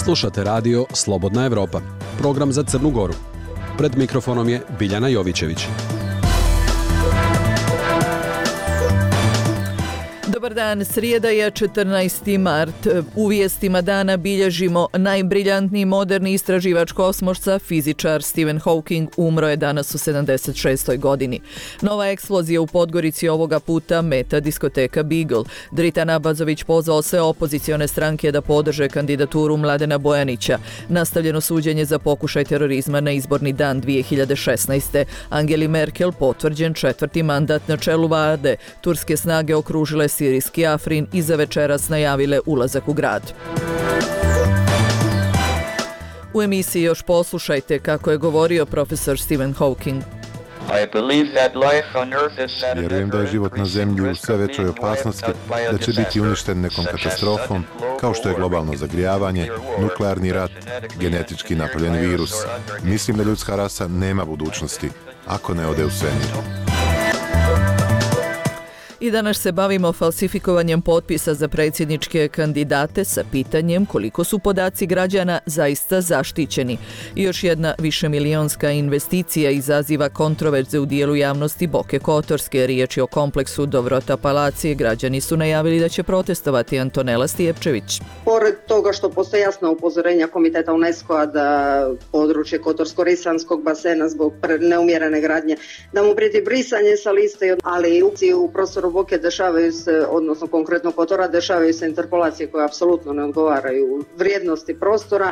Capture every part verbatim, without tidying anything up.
Slušate radio Slobodna Evropa, program za Crnu Goru. Pred mikrofonom je Biljana Jovićević. Dobar dan, srijeda je četrnaesti mart. U vijestima dana bilježimo najbriljantniji moderni istraživač kosmosa, fizičar Stephen Hawking, umro je danas u sedamdeset šestoj godini. Nova eksplozija u Podgorici ovoga puta meta diskoteka Beagle. Dritan Abazović pozvao sve opozicione stranke da podrže kandidaturu Mladena Bojanića. Nastavljeno suđenje za pokušaj terorizma na izborni dan dvije hiljade šesnaeste. Angeli Merkel potvrđen četvrti mandat na čelu vlade. Turske snage okružile sirijski Afrin i za večeras najavile ulazak u grad. U emisiji još poslušajte kako je govorio profesor Stephen Hawking. Vjerujem da je život na zemlji u sve većoj opasnosti, da će biti uništen nekom katastrofom, kao što je globalno zagrijavanje, nuklearni rat, genetički napravljen virus. Mislim da ljudska rasa nema budućnosti, ako ne ode u svemir. I danas se bavimo falsifikovanjem potpisa za predsjedničke kandidate sa pitanjem koliko su podaci građana zaista zaštićeni. I još jedna višemilionska investicija izaziva kontroverze u dijelu javnosti Boke Kotorske. Riječ je o kompleksu Dobrota Palacije. Građani su najavili da će protestovati. Antonela Stijepčević. Pored toga što postoje jasna upozorenja Komiteta UNESCO-a da područje Kotorsko-Risanskog basena zbog neumjerene gradnje, da mu prijeti brisanje sa liste, ali i u prostoru Boke dešavaju se, odnosno konkretno Kotora, dešavaju se interpolacije koje apsolutno ne odgovaraju vrijednosti prostora.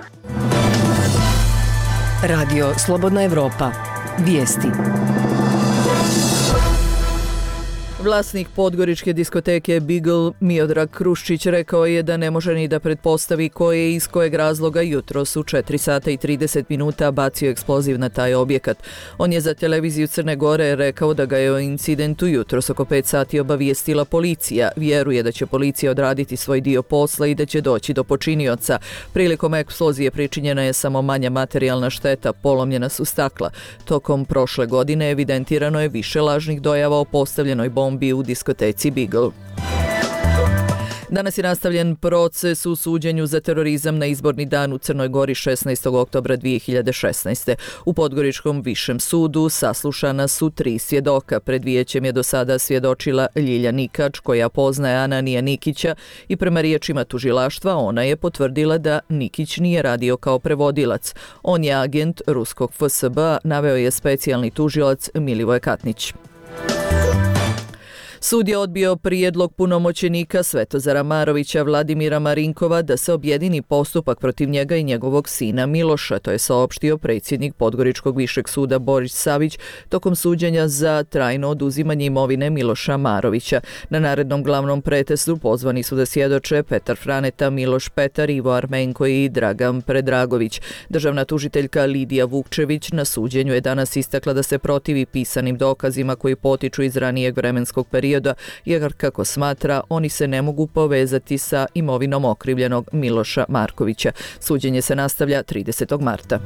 Radio Slobodna Evropa. Vijesti. Vlasnik podgoričke diskoteke Beagle Miodrag Kruščić rekao je da ne može ni da pretpostavi ko je iz kojeg razloga jutros u četiri sata i trideset minuta bacio eksploziv na taj objekat. On je za televiziju Crne Gore rekao da ga je o incidentu jutros oko pet sati obavijestila policija. Vjeruje da će policija odraditi svoj dio posla i da će doći do počinioca. Prilikom eksplozije pričinjena je samo manja materijalna šteta, polomljena su stakla. Tokom prošle godine evidentirano je više lažnih dojava o postavljenoj bombi u diskoteci Beagle. Danas je nastavljen proces u suđenju za terorizam na izborni dan u Crnoj Gori šesnaestog oktobra dvije hiljade šesnaeste. U Podgoričkom višem sudu saslušana su tri svjedoka. Pred vijećem je do sada svjedočila Ljilja Nikač, koja poznaje Ananija Nikića, i prema riječima tužilaštva ona je potvrdila da Nikić nije radio kao prevodilac. On je agent ruskog F S B, naveo je specijalni tužilac Milivoje Katnić. Sud je odbio prijedlog punomoćenika Svetozara Marovića Vladimira Marinkova da se objedini postupak protiv njega i njegovog sina Miloša, to je saopštio predsjednik Podgoričkog višeg suda Boris Savić tokom suđenja za trajno oduzimanje imovine Miloša Marovića. Na narednom glavnom pretestu pozvani su da svjedoče Petar Franeta, Miloš Petar, Ivo Armenko i Dragan Predragović. Državna tužiteljka Lidija Vukčević na suđenju je danas istakla da se protivi pisanim dokazima koji potiču iz ranijeg vremenskog perioda, jer kako smatra, oni se ne mogu povezati sa imovinom okrivljenog Miloša Markovića. Suđenje se nastavlja tridesetog marta.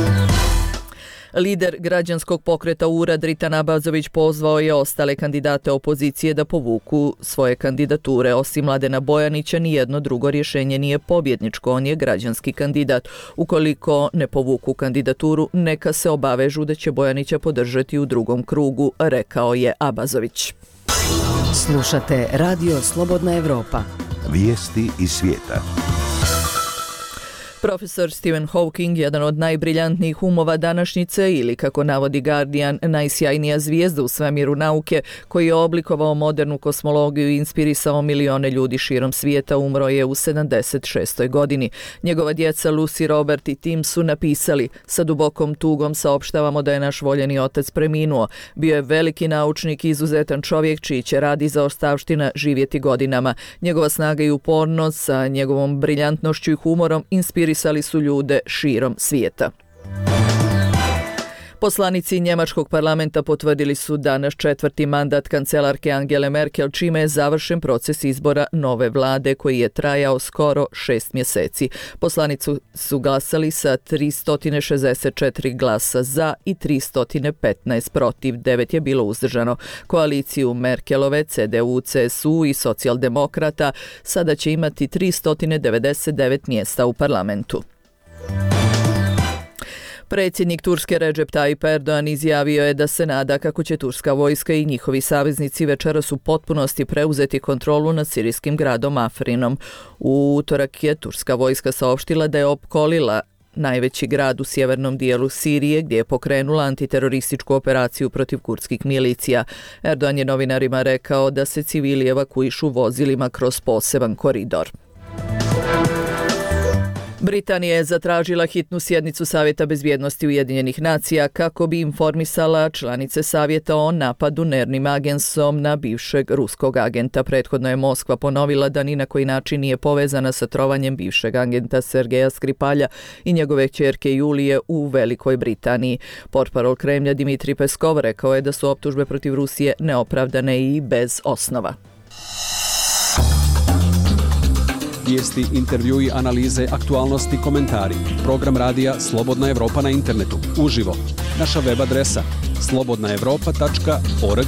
Lider građanskog pokreta U R A Dritan Abazović pozvao je ostale kandidate opozicije da povuku svoje kandidature. Osim Mladena Bojanića, nijedno drugo rješenje nije pobjedničko, on je građanski kandidat. Ukoliko ne povuku kandidaturu, neka se obavežu da će Bojanića podržati u drugom krugu, rekao je Abazović. Slušate Radio Slobodna Evropa. Vijesti iz svijeta. Profesor Stephen Hawking, jedan od najbriljantnijih umova današnjice, ili kako navodi Guardian, najsjajnija zvijezda u svemiru nauke, koji je oblikovao modernu kosmologiju i inspirisao milione ljudi širom svijeta, umro je u sedamdeset šestoj godini. Njegova djeca Lucy, Robert i Tim su napisali: sa dubokom tugom saopštavamo da je naš voljeni otac preminuo. Bio je veliki naučnik i izuzetan čovjek čiji će rad i zaostavština živjeti godinama. Njegova snaga i upornost sa njegovom briljantnošću i humorom inspirisali su ljude širom svijeta. Poslanici njemačkog parlamenta potvrdili su danas četvrti mandat kancelarke Angele Merkel, čime je završen proces izbora nove vlade koji je trajao skoro šest mjeseci. Poslanici su glasali sa tristo šezdeset četiri glasa za i tristo petnaest protiv, devet je bilo uzdržano. Koaliciju Merkelove, C D U, C S U i socijaldemokrata sada će imati tristo devedeset devet mjesta u parlamentu. Predsjednik Turske Recep Tayyip Erdogan izjavio je da se nada kako će turska vojska i njihovi saveznici večeras u potpunosti preuzeti kontrolu nad sirijskim gradom Afrinom. U utorak je turska vojska saopštila da je opkolila najveći grad u sjevernom dijelu Sirije gdje je pokrenula antiterorističku operaciju protiv kurdskih milicija. Erdogan je novinarima rekao da se civili evakuišu vozilima kroz poseban koridor. Britanija je zatražila hitnu sjednicu Savjeta bezbjednosti Ujedinjenih nacija kako bi informisala članice Savjeta o napadu nervnim agensom na bivšeg ruskog agenta. Prethodno je Moskva ponovila da ni na koji način nije povezana sa trovanjem bivšeg agenta Sergeja Skripalja i njegove kćerke Julije u Velikoj Britaniji. Portparol Kremlja Dimitrij Peskov rekao je da su optužbe protiv Rusije neopravdane i bez osnova. Vijesti, intervjui, analize, aktualnosti, komentari. Program radija Slobodna Evropa na internetu. Uživo. Naša web adresa slobodna evropa tačka org.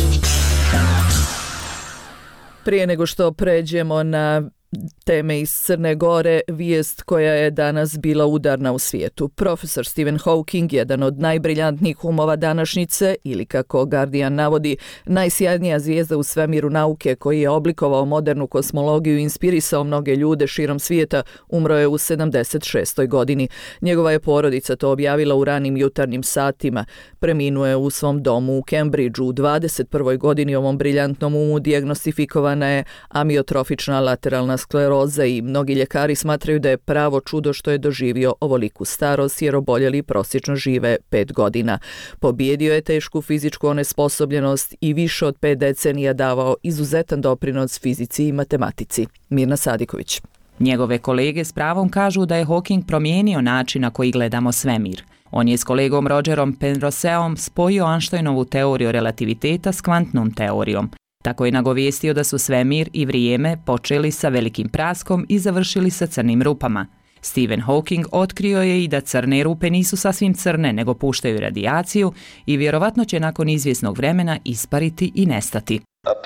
Prije nego što pređemo na teme iz Crne Gore, vijest koja je danas bila udarna u svijetu. Profesor Stephen Hawking, jedan od najbriljantnijih umova današnjice, ili kako Guardian navodi, najsjajnija zvijezda u svemiru nauke koji je oblikovao modernu kosmologiju i inspirisao mnoge ljude širom svijeta, umro je u sedamdeset šestoj godini. Njegova je porodica to objavila u ranim jutarnjim satima. Preminuo je u svom domu u Cambridgeu. U dvadeset prvoj godini ovom briljantnom umu dijagnostifikovana je amiotrofična lateralna skleroza i mnogi ljekari smatraju da je pravo čudo što je doživio ovoliku starost jer oboljeli prosječno žive pet godina. Pobijedio je tešku fizičku onesposobljenost i više od pet decenija davao izuzetan doprinos fizici i matematici. Mirna Sadiković. Njegove kolege s pravom kažu da je Hawking promijenio način na koji gledamo svemir. On je s kolegom Rogerom Penroseom spojio Einsteinovu teoriju relativiteta s kvantnom teorijom. Tako je nagovijestio da su svemir i vrijeme počeli sa velikim praskom i završili sa crnim rupama. Stephen Hawking otkrio je i da crne rupe nisu sasvim crne, nego puštaju radijaciju i vjerovatno će nakon izvjesnog vremena ispariti i nestati.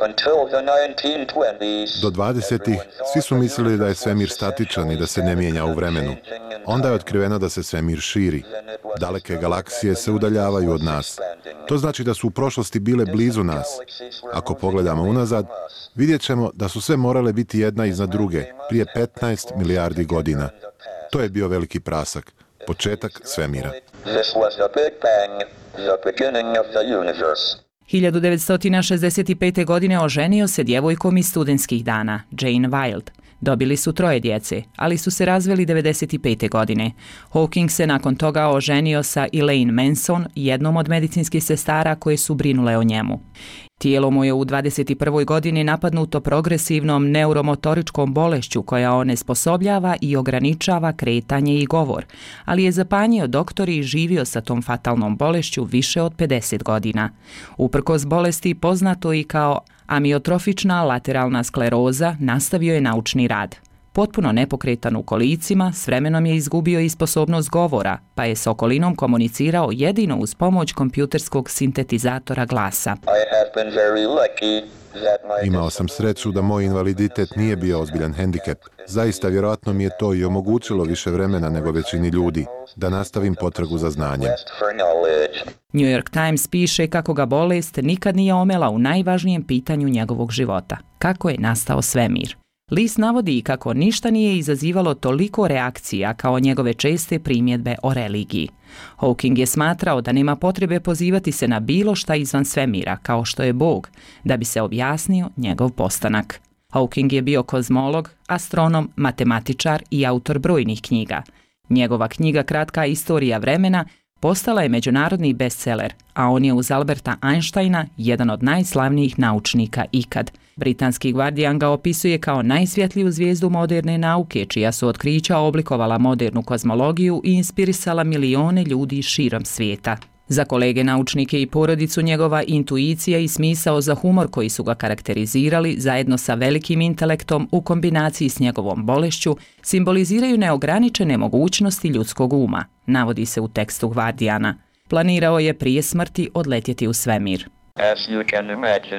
Do dvadesetih svi su mislili da je svemir statičan i da se ne mijenja u vremenu. Onda je otkriveno da se svemir širi. Daleke galaksije se udaljavaju od nas. To znači da su u prošlosti bile blizu nas. Ako pogledamo unazad, vidjet ćemo da su sve morale biti jedna iznad druge, prije petnaest milijardi godina. To je bio veliki prasak, početak svemira. hiljadu devetsto šezdeset pete. godine oženio se djevojkom iz studentskih dana, Jane Wilde. Dobili su troje djece, ali su se razveli devedeset pete. godine. Hawking se nakon toga oženio sa Elaine Manson, jednom od medicinskih sestara koje su brinule o njemu. Tijelo mu je u dvadeset prvoj. godini napadnuto progresivnom neuromotoričkom bolešću koja onesposobljava i ograničava kretanje i govor, ali je zapanjio doktori i živio sa tom fatalnom bolešću više od pedeset godina. Uprkos bolesti, poznato i kao amiotrofična lateralna skleroza, nastavio je naučni rad. Potpuno nepokretan u kolicima, s vremenom je izgubio i sposobnost govora, pa je s okolinom komunicirao jedino uz pomoć kompjuterskog sintetizatora glasa. Imao sam sreću da moj invaliditet nije bio ozbiljan hendikep. Zaista vjerojatno mi je to i omogućilo više vremena nego većini ljudi, da nastavim potragu za znanjem. New York Times piše kako ga bolest nikad nije omela u najvažnijem pitanju njegovog života. Kako je nastao svemir? List navodi i kako ništa nije izazivalo toliko reakcija kao njegove česte primjedbe o religiji. Hawking je smatrao da nema potrebe pozivati se na bilo šta izvan svemira, kao što je Bog, da bi se objasnio njegov postanak. Hawking je bio kozmolog, astronom, matematičar i autor brojnih knjiga. Njegova knjiga Kratka istorija vremena postala je međunarodni bestseller, a on je uz Alberta Einsteina jedan od najslavnijih naučnika ikad. Britanski Guardian ga opisuje kao najsvjetliju zvijezdu moderne nauke, čija su otkrića oblikovala modernu kozmologiju i inspirisala milione ljudi širom svijeta. Za kolege naučnike i porodicu njegova intuicija i smisao za humor koji su ga karakterizirali, zajedno sa velikim intelektom u kombinaciji s njegovom bolešću, simboliziraju neograničene mogućnosti ljudskog uma, navodi se u tekstu Guardiana. Planirao je prije smrti odletjeti u svemir. As you can imagine,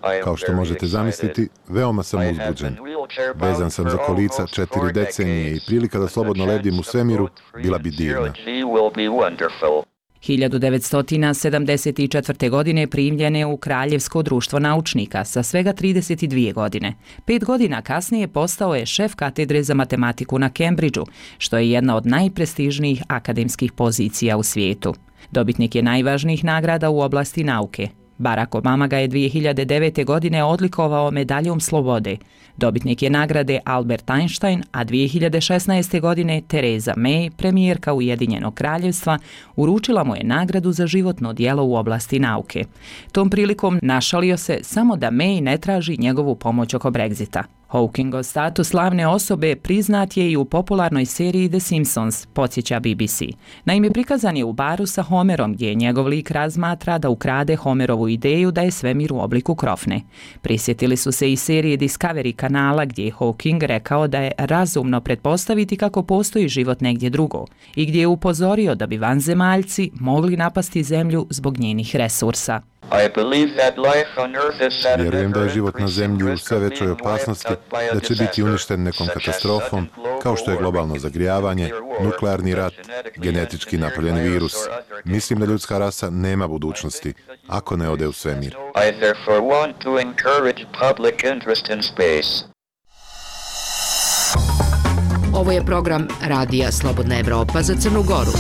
Kao što možete zamisliti, veoma sam uzbuđen. Vezan sam za kolica četiri decenije i prilika da slobodno lebdim u svemiru bila bi divna. hiljadu devetsto sedamdeset četvrte. godine primljen je u Kraljevsko društvo naučnika sa svega trideset dvije godine. Pet godina kasnije postao je šef katedre za matematiku na Cambridgeu, što je jedna od najprestižnijih akademskih pozicija u svijetu. Dobitnik je najvažnijih nagrada u oblasti nauke. Barack Obama ga je dvije hiljade devete. godine odlikovao medaljom slobode. Dobitnik je nagrade Albert Einstein, a dvije hiljade šesnaeste. godine Theresa May, premijerka Ujedinjenog kraljevstva, uručila mu je nagradu za životno djelo u oblasti nauke. Tom prilikom našalio se samo da May ne traži njegovu pomoć oko Brexita. Hawkingov status slavne osobe priznat je i u popularnoj seriji The Simpsons, podsjeća B B C. Naime, prikazan je u baru sa Homerom, gdje njegov lik razmatra da ukrade Homerovu ideju da je svemir u obliku krofne. Prisjetili su se i serije Discovery kanala, gdje je Hawking rekao da je razumno pretpostaviti kako postoji život negdje drugo i gdje je upozorio da bi vanzemaljci mogli napasti zemlju zbog njenih resursa. Vjerujem da je život na zemlji u sve većoj opasnosti, da će biti uništen nekom katastrofom, kao što je globalno zagrijavanje, nuklearni rat, genetički napravljen virus. Mislim da ljudska rasa nema budućnosti, ako ne ode u svemir. Ovo je program Radija Slobodna Evropa za Crnu Goru.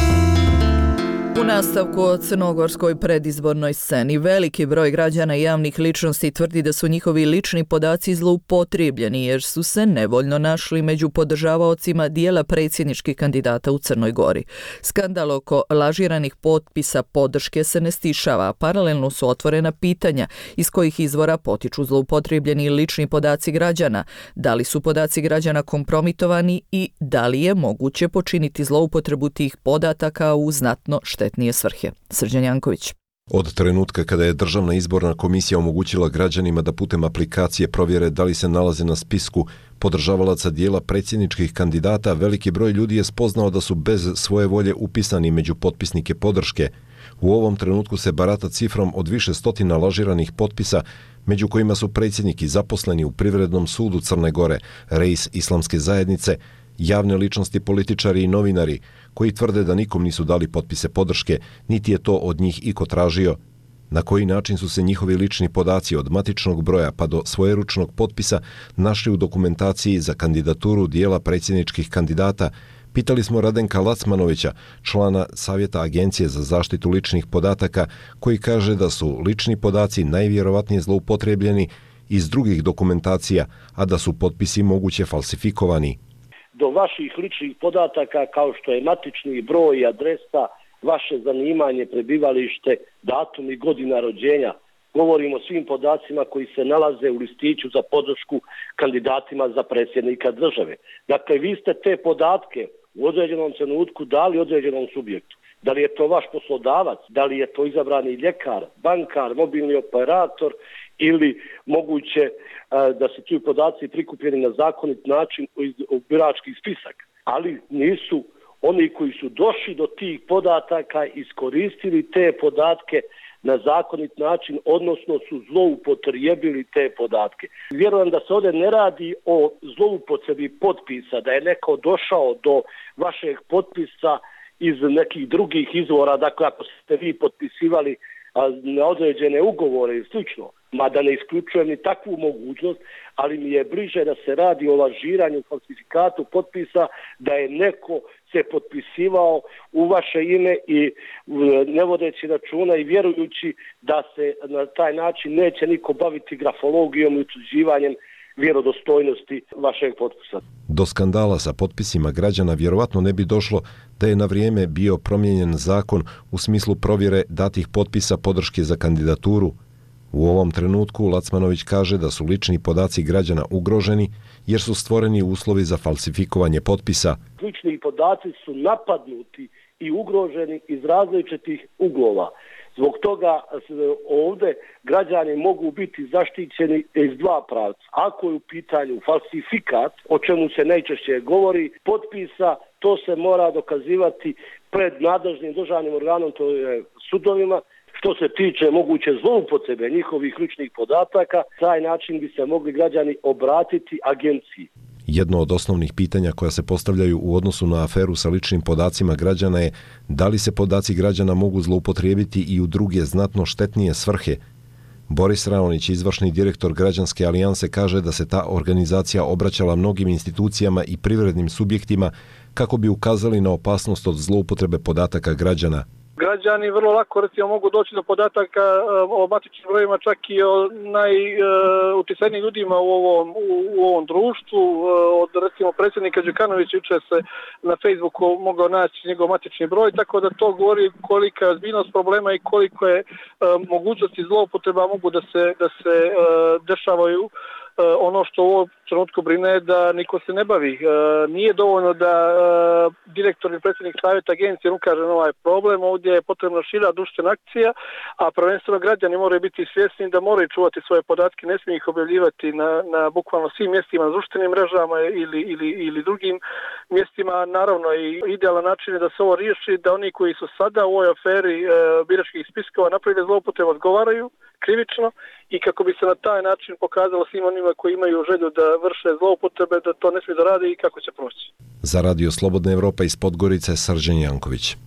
U nastavku o crnogorskoj predizbornoj sceni veliki broj građana i javnih ličnosti tvrdi da su njihovi lični podaci zloupotrijebljeni jer su se nevoljno našli među podržavaocima dijela predsjedničkih kandidata u Crnoj Gori. Skandal oko lažiranih potpisa podrške se ne stišava, a paralelno su otvorena pitanja iz kojih izvora potiču zloupotrijebljeni lični podaci građana, da li su podaci građana kompromitovani i da li je moguće počiniti zloupotrebu tih podataka u znatno štetnije svrhe. Srđan Janković. Od trenutka kada je Državna izborna komisija omogućila građanima da putem aplikacije provjere da li se nalaze na spisku podržavalaca dijela predsjedničkih kandidata, veliki broj ljudi je spoznao da su bez svoje volje upisani među potpisnike podrške. U ovom trenutku se barata cifrom od više stotina lažiranih potpisa, među kojima su predsjednik i zaposleni u Privrednom sudu Crne Gore, reis Islamske zajednice, javne ličnosti, političari i novinari, koji tvrde da nikom nisu dali potpise podrške, niti je to od njih iko tražio. Na koji način su se njihovi lični podaci od matičnog broja pa do svojeručnog potpisa našli u dokumentaciji za kandidaturu dijela predsjedničkih kandidata, pitali smo Radenka Lacmanovića, člana Savjeta Agencije za zaštitu ličnih podataka, koji kaže da su lični podaci najvjerovatnije zloupotrijebljeni iz drugih dokumentacija, a da su potpisi moguće falsifikovani. Do vaših ličnih podataka kao što je matični broj, adresa, vaše zanimanje, prebivalište, datum i godina rođenja. Govorimo o svim podacima koji se nalaze u listiću za podršku kandidatima za predsjednika države. Dakle, vi ste te podatke u određenom trenutku dali određenom subjektu. Da li je to vaš poslodavac, da li je to izabrani ljekar, bankar, mobilni operator ili moguće da su ti podaci prikupljeni na zakonit način u birački spisak. Ali nisu oni koji su došli do tih podataka iskoristili te podatke na zakonit način, odnosno su zloupotrijebili te podatke. Vjerujem da se ovdje ne radi o zloupotrebi potpisa, da je neko došao do vašeg potpisa iz nekih drugih izvora, dakle ako ste vi potpisivali na određene ugovore i slično, mada ne isključujem ni takvu mogućnost, ali mi je bliže da se radi o lažiranju, falsifikatu potpisa, da je neko se potpisivao u vaše ime i ne vodeći računa i vjerujući da se na taj način neće niko baviti grafologijom i utvrđivanjem vjerodostojnosti vašeg potpisa. Do skandala sa potpisima građana vjerovatno ne bi došlo da je na vrijeme bio promijenjen zakon u smislu provjere datih potpisa podrške za kandidaturu. U ovom trenutku Lacmanović kaže da su lični podaci građana ugroženi jer su stvoreni uslovi za falsifikovanje potpisa. Lični podaci su napadnuti i ugroženi iz različitih uglova. Zbog toga ovdje građani mogu biti zaštićeni iz dva pravca. Ako je u pitanju falsifikat, o čemu se najčešće govori, potpisa, to se mora dokazivati pred nadležnim državnim organom, to je sudovima. Što se tiče moguće zloupotrebe njihovih ličnih podataka, taj način bi se mogli građani obratiti agenciji. Jedno od osnovnih pitanja koja se postavljaju u odnosu na aferu sa ličnim podacima građana je da li se podaci građana mogu zloupotrijebiti i u druge znatno štetnije svrhe. Boris Raonić, izvršni direktor Građanske alijanse, kaže da se ta organizacija obraćala mnogim institucijama i privrednim subjektima kako bi ukazali na opasnost od zloupotrebe podataka građana. Građani vrlo lako recimo mogu doći do podataka o matičnim brojevima čak i o najutjecajnijim ljudima u ovom, u, u ovom društvu. Od recimo predsjednika Đukanovića jučer se na Facebooku mogao naći njegov matični broj, tako da to govori kolika je ozbiljnost problema i koliko je mogućnosti zloupotreba mogu da se, da se dešavaju. Ono što u ovom trenutku brine je da niko se ne bavi. Nije dovoljno da direktor i predsjednik savjeta agencije ukaže na ovaj problem. Ovdje je potrebna šira društvena akcija, a prvenstveno građani moraju biti svjesni da moraju čuvati svoje podatke, ne smiju ih objavljivati na, na bukvalno svim mjestima, na društvenim mrežama ili, ili, ili drugim mjestima. Naravno, i idealan način je da se ovo riješi, da oni koji su sada u ovoj aferi e, biračkih spiskova napravili zloupotrebe odgovaraju krivično i kako bi se na taj način pokazalo svim onima koji imaju želju da vrše zloupotrebe, da to ne smije da rade i kako će proći. Za Radio Slobodna Evropa iz Podgorice, Srđan Janković.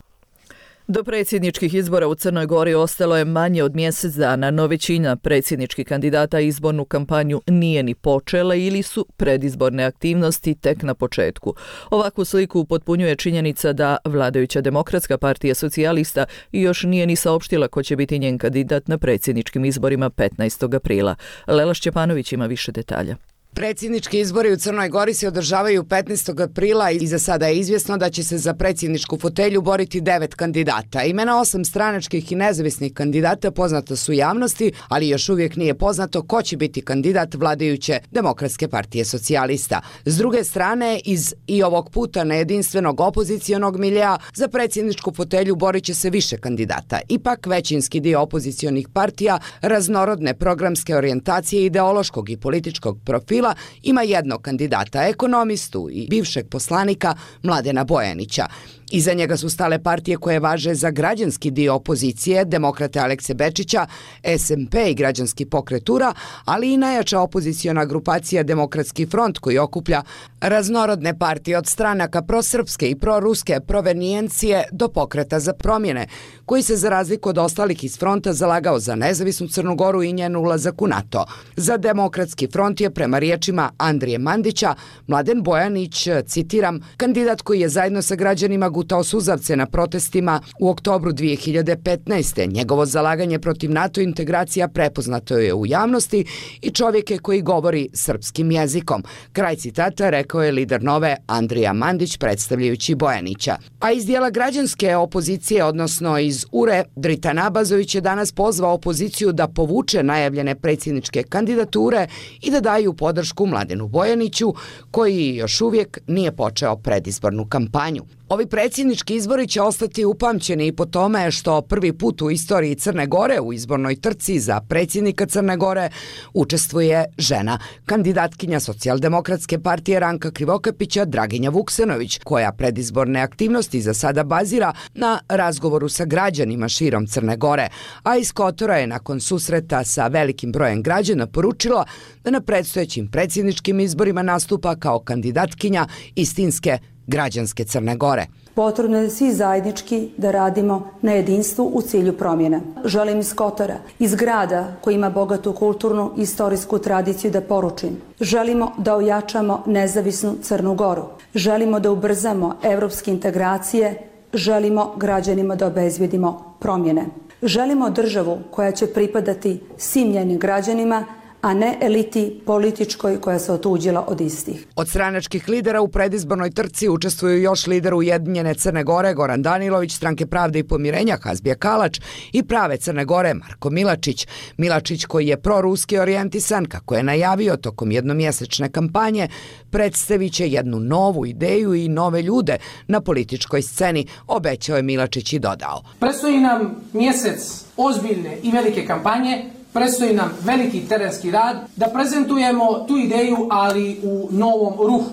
Do predsjedničkih izbora u Crnoj Gori ostalo je manje od mjesec dana, no većina predsjedničkih kandidata izbornu kampanju nije ni počela ili su predizborne aktivnosti tek na početku. Ovakvu sliku upotpunjuje činjenica da vladajuća Demokratska partija socijalista još nije ni saopštila ko će biti njen kandidat na predsjedničkim izborima petnaestog aprila. Lela Šćepanović ima više detalja. Predsjednički izbori u Crnoj Gori se održavaju petnaestog aprila i za sada je izvjesno da će se za predsjedničku fotelju boriti devet kandidata. Imena osam stranačkih i nezavisnih kandidata poznata su javnosti, ali još uvijek nije poznato ko će biti kandidat vladajuće Demokratske partije socijalista. S druge strane, iz i ovog puta nejedinstvenog opozicionog miljea za predsjedničku fotelju borit će se više kandidata. Ipak većinski dio opozicionih partija raznorodne programske orijentacije, ideološkog i političkog profila ima jednog kandidata, ekonomistu i bivšeg poslanika Mladena Bojanića. Iza njega su stale partije koje važe za građanski dio opozicije, demokrate Alekse Bečića, S M P i građanski pokret U R A, ali i najjača opoziciona grupacija Demokratski front koji okuplja raznorodne partije od stranaka prosrpske i proruske provenijencije do pokreta za promjene, koji se za razliku od ostalih iz fronta zalagao za nezavisnu Crnu Goru i njen ulazak u NATO. Za Demokratski front je prema riječima Andrije Mandića Mladen Bojanić, citiram, kandidat koji je zajedno sa građanima gutao suzavce na protestima u oktobru dvije hiljade petnaeste. Njegovo zalaganje protiv NATO integracija prepoznato je u javnosti i čovjek je koji govori srpskim jezikom. Kraj citata rekao je lider Nove Andrija Mandić predstavljajući Bojanića. A iz dijela građanske opozicije, odnosno iz U R E, Dritan Abazović je danas pozvao opoziciju da povuče najavljene predsjedničke kandidature i da daju podršku Mladenu Bojaniću, koji još uvijek nije počeo predizbornu kampanju. Ovi predsjednički izbori će ostati upamćeni i po tome što prvi put u istoriji Crne Gore u izbornoj trci za predsjednika Crne Gore učestvuje žena, kandidatkinja Socijaldemokratske partije Ranka Krivokapića Draginja Vuksanović, koja predizborne aktivnosti za sada bazira na razgovoru sa građanima širom Crne Gore, a iz Kotora je nakon susreta sa velikim brojem građana poručila da na predstojećim predsjedničkim izborima nastupa kao kandidatkinja istinske građanske Crne Gore. Potrebno je svi zajednički da radimo na jedinstvu u cilju promjena. Želim iz Kotora, iz grada koji ima bogatu kulturnu i istorijsku tradiciju da poručim. Želimo da ojačamo nezavisnu Crnu Goru. Želimo da ubrzamo evropske integracije. Želimo građanima da obezbjedimo promjene. Želimo državu koja će pripadati svim njenim građanima, a ne eliti političkoj koja se otuđila od istih. Od stranačkih lidera u predizbornoj trci učestvuju još lider Ujedinjene Crne Gore Goran Danilović, Stranke pravde i pomirenja Hazbija Kalač i Prave Crne Gore Marko Milačić. Milačić, koji je proruski orijentisan, kako je najavio tokom jednomjesečne kampanje, predstavit će jednu novu ideju i nove ljude na političkoj sceni, obećao je Milačić i dodao. Predstoji nam mjesec ozbiljne i velike kampanje. Predstoji nam veliki terenski rad da prezentujemo tu ideju, ali u novom ruhu.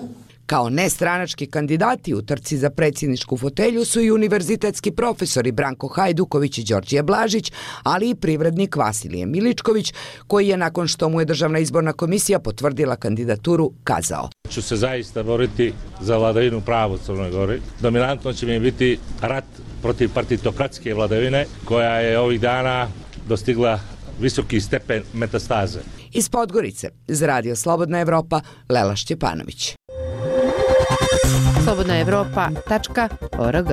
Kao nestranački kandidati u trci za predsjedničku fotelju su i univerzitetski profesori Branko Hajduković i Đorđije Blažić, ali i privrednik Vasilije Miličković, koji je nakon što mu je Državna izborna komisija potvrdila kandidaturu kazao: Ću se zaista boriti za vladavinu prava u Crnoj Gori. Dominantno će mi biti rat protiv partitokratske vladavine koja je ovih dana dostigla visoki stepen metastaze. Iz Podgorice, za Radio Slobodna Evropa, Lela Šćepanović. slobodna evropa tačka org.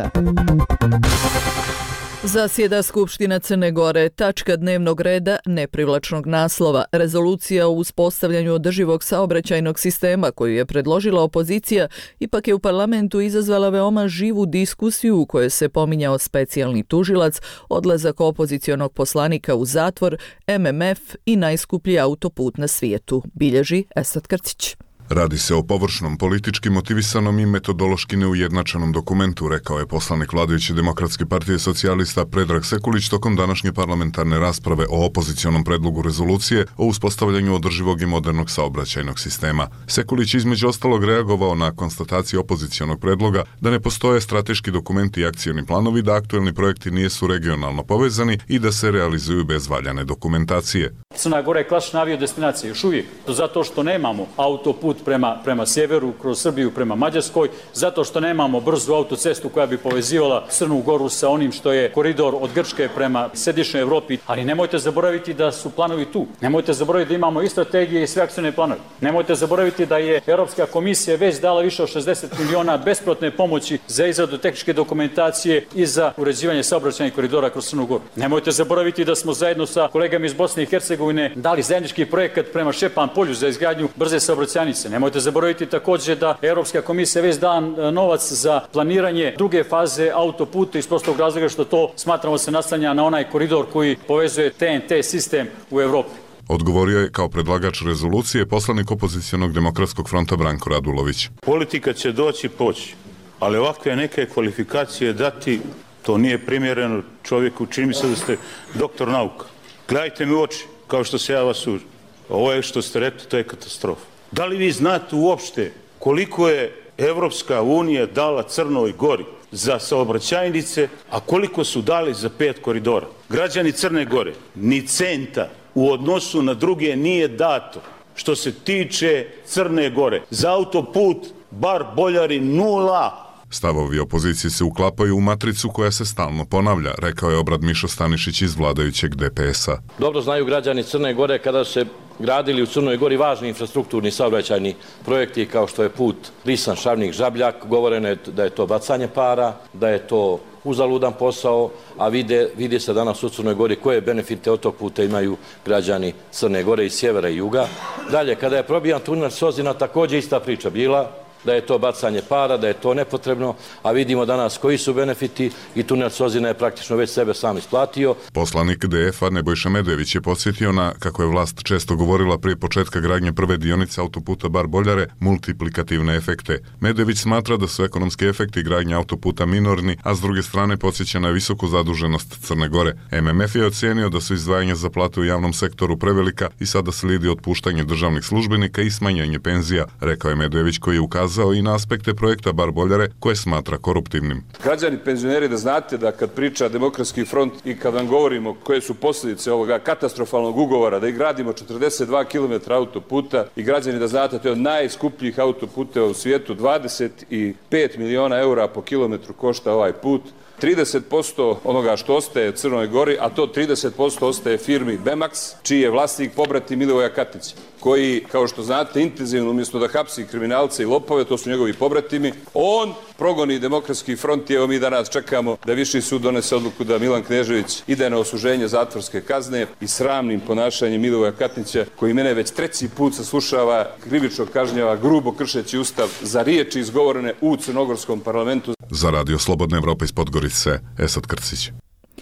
Zasjeda Skupština Crne Gore, tačka dnevnog reda neprivlačnog naslova. Rezolucija o uspostavljanju održivog saobraćajnog sistema koju je predložila opozicija ipak je u parlamentu izazvala veoma živu diskusiju u kojoj se pominjao specijalni tužilac, odlazak opozicionog poslanika u zatvor, M M F i najskuplji autoput na svijetu, bilježi Esad Krcić. Radi se o površnom, politički motivisanom i metodološki neujednačenom dokumentu, rekao je poslanik vladajuće Demokratske partije socijalista Predrag Sekulić tokom današnje parlamentarne rasprave o opozicionom predlogu rezolucije o uspostavljanju održivog i modernog saobraćajnog sistema. Sekulić između ostalog reagovao na konstataciju opozicionog predloga da ne postoje strateški dokumenti i akcioni planovi, da aktuelni projekti nisu regionalno povezani i da se realizuju bez valjane dokumentacije. Crna Gora je klasična avio destinacija još uvijek, zato što nemamo autoput prema, prema sjeveru, kroz Srbiju prema Mađarskoj, zato što nemamo brzu autocestu koja bi povezivala Crnu Goru sa onim što je koridor od Grčke prema središnjoj Evropi, ali nemojte zaboraviti da su planovi tu. Nemojte zaboraviti da imamo i strategije i sve akcione planove. Nemojte zaboraviti da je Europska komisija već dala više od šezdeset miliona besplatne pomoći za izradu tehničke dokumentacije i za uređivanje saobraćajnih koridora kroz Crnu Goru. Nemojte zaboraviti da smo zajedno sa kolegama iz Bosne i Hercegovine dali zajednički projekat prema Šepan polju za izgradnju brze saobraćajnice. Nemojte zaboraviti također da Europska komisija već da novac za planiranje druge faze autoputa iz prostog razloga što to smatramo se naslanja na onaj koridor koji povezuje T N T sistem u Evropi. Odgovorio je kao predlagač rezolucije poslanik opozicionog Demokratskog fronta Branko Radulović. Politika će doći poći, ali ovakve neke kvalifikacije dati, to nije primjereno čovjeku, čini mi se da ste doktor nauka. Gledajte mi u oči, kao što se ja vas uđu. Ovo je što ste rekli, to je katastrofa. Da li vi znate uopšte koliko je Evropska unija dala Crnoj Gori za saobraćajnice, a koliko su dali za pet koridora? Građani Crne Gore, ni centa u odnosu na druge nije dato što se tiče Crne Gore. Za autoput bar Boljari nula. Stavovi opozicije se uklapaju u matricu koja se stalno ponavlja, rekao je Obrad Mišo Stanišić iz vladajućeg D P S-a. Dobro znaju građani Crne Gore kada se gradili u Crnoj Gori važni infrastrukturni saobraćajni projekti kao što je put Risan, Šavnik, Žabljak. Govoreno je da je to bacanje para, da je to uzaludan posao, a vide, vidi se danas u Crnoj Gori koje benefite od tog puta imaju građani Crne Gore iz sjevera i juga. Dalje, kada je probijan tunel Sozina, također ista priča bila, da je to bacanje para, da je to nepotrebno, a vidimo danas koji su benefiti i tunel Sozina je praktično već sebe sam isplatio. Poslanik D F-a Nebojša Medojević je podsjetio na, kako je vlast često govorila prije početka gradnje prve dionice autoputa Bar Boljare, multiplikativne efekte. Medojević smatra da su ekonomski efekti gradnje autoputa minorni, a s druge strane podsjeća na visoku zaduženost Crne Gore. M M F je ocenio da su izdvajanja za plate u javnom sektoru prevelika i sada slijedi otpuštanje državnih službenika i smanjenje penzija, rekao je Medojević koji je ukazao i na aspekte projekta Bar Boljare koje smatra koruptivnim. Građani penzioneri, da znate da kad priča Demokratski front i kad vam govorimo koje su posljedice ovoga katastrofalnog ugovora da i gradimo četrdeset dva kilometra autoputa i građani da znate to je od najskupljih autoputeva u svijetu, dvadeset pet miliona eura po kilometru košta ovaj put. trideset posto onoga što ostaje Crnoj Gori, a to trideset posto ostaje firmi Bemax, čiji je vlasnik pobrati Milivoja Katnića, koji, kao što znate, intenzivno umjesto da hapsi kriminalce i lopove, to su njegovi pobratimi, on progoni Demokratski front i evo mi danas čekamo da Viši sud donese odluku da Milan Knežević ide na osuženje zatvorske kazne i sramnim ponašanjem Milivoja Katnića, koji mene već treći put saslušava, krivično kažnjava, grubo kršeći ustav za riječi izgovorene u crnogorskom parlamentu. Za Radio Slobodna Evropa iz Podgorice, Esad Krcić.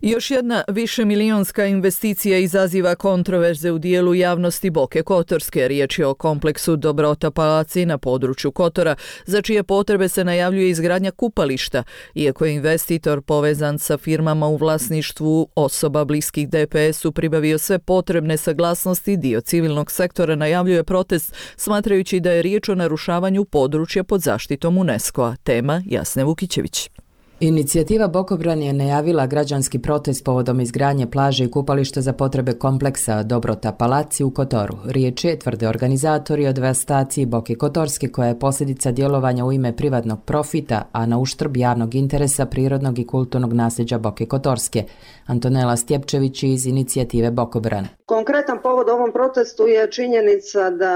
Još jedna višemilijonska investicija izaziva kontroverze u dijelu javnosti Boke Kotorske. Riječ je o kompleksu Dobrota Palaci na području Kotora, za čije potrebe se najavljuje izgradnja kupališta. Iako je investitor povezan sa firmama u vlasništvu osoba bliskih D P S-u pribavio sve potrebne saglasnosti, dio civilnog sektora najavljuje protest, smatrajući da je riječ o narušavanju područja pod zaštitom UNESCO-a. Tema Jasne Vukićević. Inicijativa Bokobran je najavila građanski protest povodom izgradnje plaže i kupališta za potrebe kompleksa Dobrota Palaci u Kotoru. Riječ je, tvrde organizatori, o devastaciji Boke Kotorske koja je posljedica djelovanja u ime privatnog profita, a na uštrb javnog interesa prirodnog i kulturnog nasljeđa Boke Kotorske. Antonela Stjepčević iz inicijative Bokobran. Konkretan povod ovom protestu je činjenica da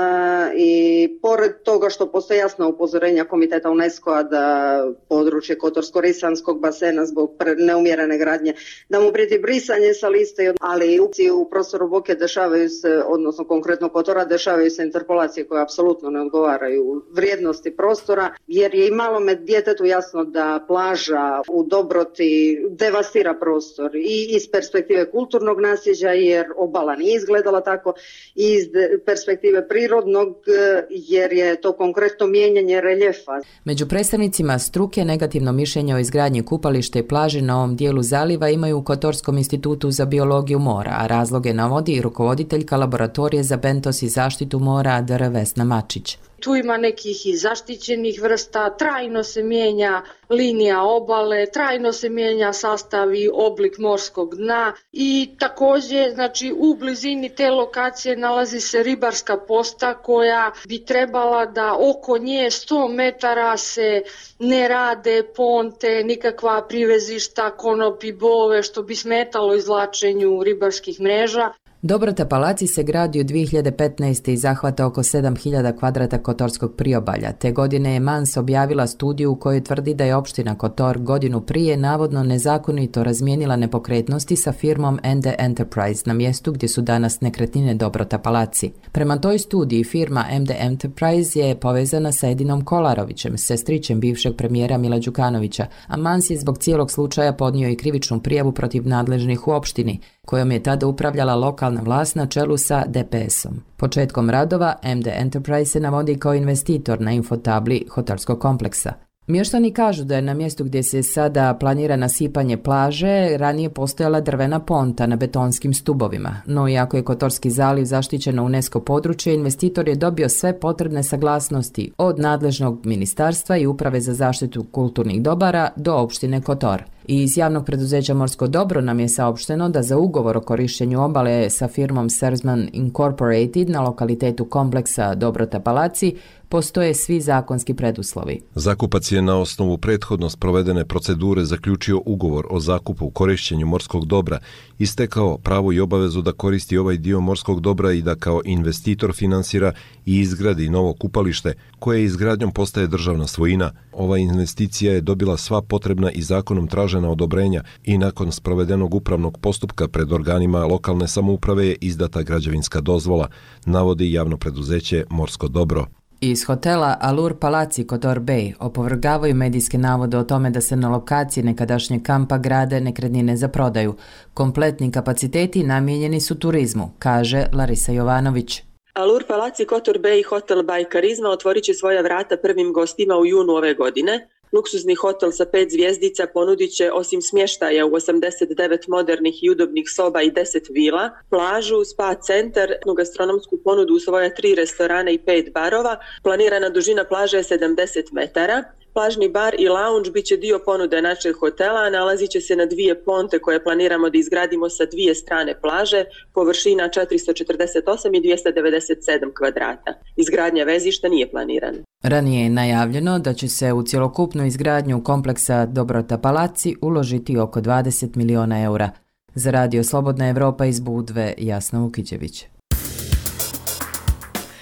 i pored toga što postoje jasna upozorenja Komiteta UNESCO-a da područje Kotorsko-Risanskog basena zbog neumjerene gradnje, da mu prijeti brisanje sa liste, ali i u prostoru Boke dešavaju se, odnosno konkretno Kotora, dešavaju se interpolacije koje apsolutno ne odgovaraju vrijednosti prostora, jer je i malome djetetu jasno da plaža u Dobroti devastira prostor i iz perspektive kulturnog nasljeđa, jer obala nije izgledala tako, i iz perspektive prirodnog, jer je to konkretno mijenjanje reljefa. Među predstavnicima struke negativno mišljenje o izgradnji kupališta i plaže na ovom dijelu zaliva imaju u Kotorskom institutu za biologiju mora, a razloge navodi i rukovoditeljka laboratorije za bentos i zaštitu mora D R Vesna Mačić. Tu ima nekih i zaštićenih vrsta, trajno se mijenja linija obale, trajno se mijenja sastav i oblik morskog dna i također, znači, u blizini te lokacije nalazi se ribarska posta koja bi trebala da oko nje sto metara se ne rade ponte, nikakva privezišta, konopi, bove, što bi smetalo izvlačenju ribarskih mreža. Dobrota Palaci se gradi u dvije hiljade petnaeste. i zahvata oko sedam hiljada kvadrata kotorskog priobalja. Te godine je Mans objavila studiju u kojoj tvrdi da je opština Kotor godinu prije navodno nezakonito razmijenila nepokretnosti sa firmom N D Enterprise na mjestu gdje su danas nekretnine Dobrota Palaci. Prema toj studiji firma M D Enterprise je povezana sa Edinom Kolarovićem, sestrićem bivšeg premijera Mila Đukanovića, a Mans je zbog cijelog slučaja podnio i krivičnu prijavu protiv nadležnih u opštini, kojom je tada upravljala lokalna vlast na čelu sa D P S-om. Početkom radova M D Enterprise se navodi kao investitor na infotabli hotelskog kompleksa. Mještani kažu da je na mjestu gdje se sada planira nasipanje plaže ranije postojala drvena ponta na betonskim stubovima, no iako je Kotorski zaliv zaštićeno UNESCO područje, investitor je dobio sve potrebne saglasnosti od nadležnog ministarstva i Uprave za zaštitu kulturnih dobara do opštine Kotor. I iz javnog preduzeća Morsko dobro nam je saopšteno da za ugovor o korištenju obale sa firmom Sersman Incorporated na lokalitetu kompleksa Dobrota Palaci postoje svi zakonski preduslovi. Zakupac je na osnovu prethodno sprovedene procedure zaključio ugovor o zakupu korištenju morskog dobra, istekao pravo i obavezu da koristi ovaj dio morskog dobra i da kao investitor finansira i izgradi novo kupalište, koje izgradnjom postaje državna svojina. Ova investicija je dobila sva potrebna i zakonom tražena odobrenja i nakon sprovedenog upravnog postupka pred organima lokalne samouprave je izdata građevinska dozvola, navodi javno preduzeće Morsko dobro. Iz hotela Allure Palaci Kotor Bay opovrgavaju medijske navode o tome da se na lokaciji nekadašnjeg kampa grade nekretnine za prodaju. Kompletni kapaciteti namijenjeni su turizmu, kaže Larisa Jovanović. Allure Palaci Kotor Bay Hotel by Karizma otvorit će svoja vrata prvim gostima u junu ove godine. Luksuzni hotel sa pet zvjezdica ponudit će osim smještaja u osamdeset devet modernih i udobnih soba i deset vila, plažu, spa centar, gastronomsku ponudu u svoja tri restorana i pet barova. Planirana dužina plaže je sedamdeset metara. Plažni bar i lounge bit će dio ponude našeg hotela, nalazit će se na dvije ponte koje planiramo da izgradimo sa dvije strane plaže, površina četiristo četrdeset osam i dvjesto devedeset sedam kvadrata. Izgradnja vezišta nije planirana. Ranije je najavljeno da će se u cjelokupnu izgradnju kompleksa Dobrota Palaci uložiti oko dvadeset miliona eura. Za radio Slobodna Evropa iz Budve, Jasna Vukićević.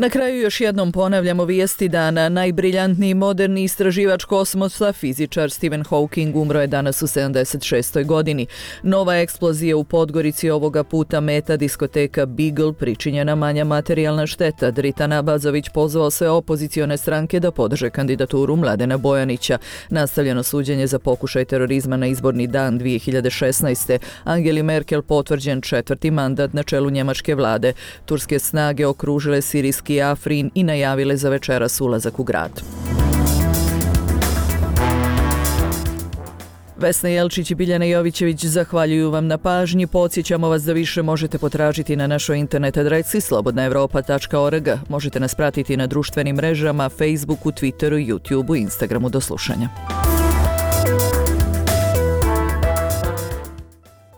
Na kraju još jednom ponavljamo vijesti dana. Najbriljantniji moderni istraživač kosmosa, fizičar Stephen Hawking, umro je danas u sedamdeset šestoj godini. Nova eksplozija u Podgorici, ovoga puta meta diskoteka Beagle, pričinjena manja materijalna šteta. Dritan Abazović pozvao sve opozicione stranke da podrže kandidaturu Mladena Bojanića. Nastavljeno suđenje za pokušaj terorizma na izborni dan dvije hiljade šesnaeste. Angeli Merkel potvrđen četvrti mandat na čelu njemačke vlade. Turske snage okružile sirijski Afrin i najavile za večeras ulazak u grad. Vesna Jelčić i Biljana Jovićević zahvaljuju vam na pažnji. Podsjećamo vas da više možete potražiti na našoj internet adresi slobodna evropa tačka org. Možete nas pratiti na društvenim mrežama, Facebooku, Twitteru, YouTubeu i Instagramu. Do slušanja.